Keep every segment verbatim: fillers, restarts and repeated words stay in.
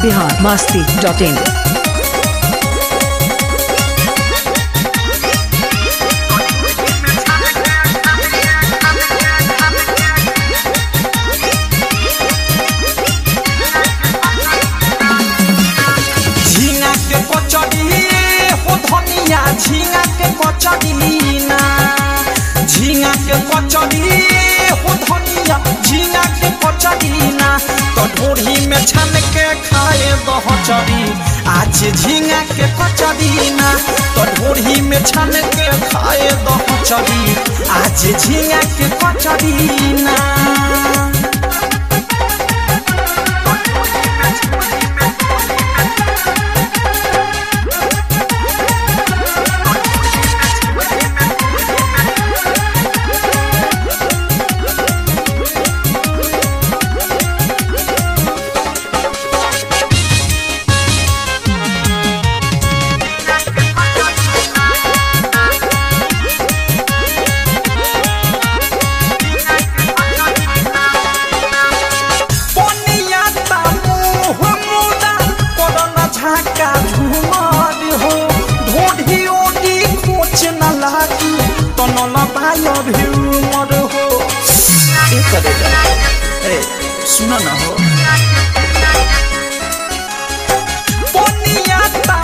Bihar Masti dot इन। झींगा के कचड़ी ना झींगा के कचड़ी हो धनिया झींगा के कचड़ी ना तो ढोरी में छान के खाए दहचड़ी आज झींगा के कचड़ी ना तो ढोरी में छान के खाए दहचड़ी आज झींगा के कचड़ी ना। सुना ना हो पनिया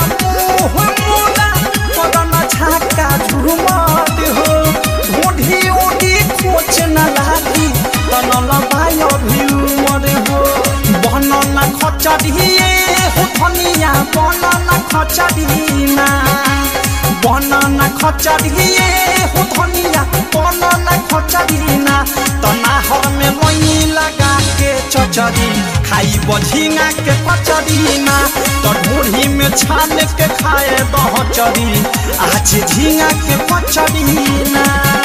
मुदा झाका झुमत हो ढोढ़ी ओढ़ी खोच न लागी तनल बाय भ्यूमर हो बनना खचड़ी हो धनिया बनना खचड़ी ना बनना खचड़ी हो धनिया बनना खचड़ी ना तनाहर में मई लगा के चचड़ी खाई झींगा के कचड़ी ना तो ढोरी में छान के खाए दहचड़ी आज झींगा के कचड़ी ना।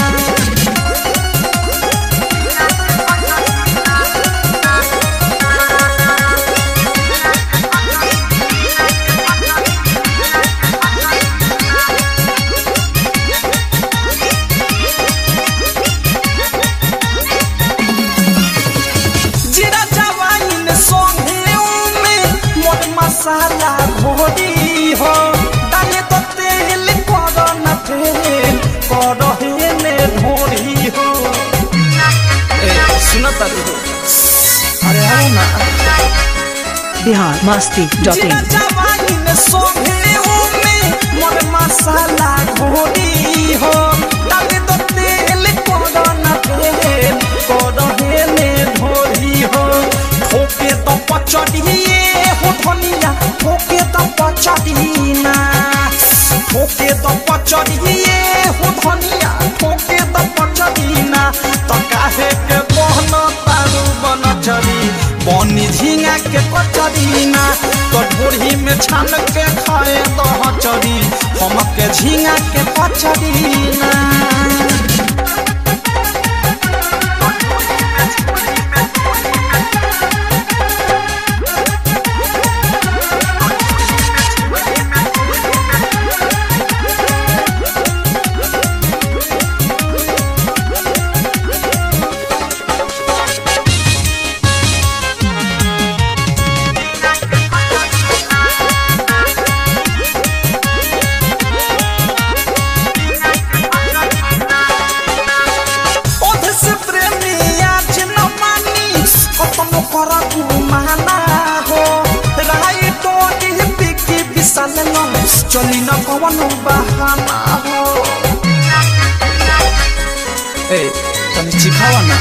मसाला घोड़ी हो डाले तो तेल करो न फेल करो हे में ढोड़ी हो सुनो तारू हो अरे आओ ना बिहार मस्ती डॉट इन। जवानी में सोहे में मोर मसाला घोड़ी हो डाले तो तेल करो न फेल करो हे में ढोड़ी हो ठोके तो पचड़ी धनिया ठोके तो पचड़ी ना ठोके तो पचड़ी हो धनिया ठोके तो पचड़ी ना तो काहे के बहन तारू बनचड़ी बनी झींगा के कचड़ी ना तो ढोरी में छान के खाए दहचड़ी हम के झींगा के कचड़ी ना। चली न कवन बहाना हो ए तनी चिखावा ना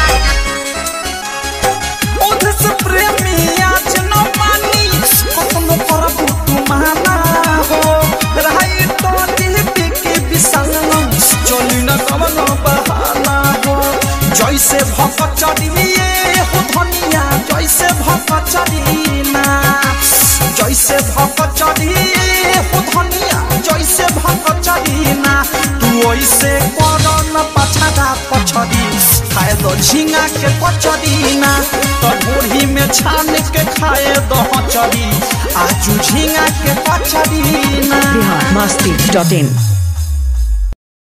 ओधे से प्रेमी आज न मानी कतनो करबू तू माना हो रही तो दिल के विशाल चली न कवन बहाना हो जैसे भक चढ़िए हो धनिया जैसे भक चढ़ी ना जैसे भक चढ़िए हो धनिया जैसे भक चढ़ी ना तू ऐसे करो न पछड़ा पछड़ी खाए दो झींगा के कचड़ी ना तो ढोरी में छान के खाए दहचड़ी आजू झींगा के कचड़ी ना। बिहार मस्ती डॉट इन।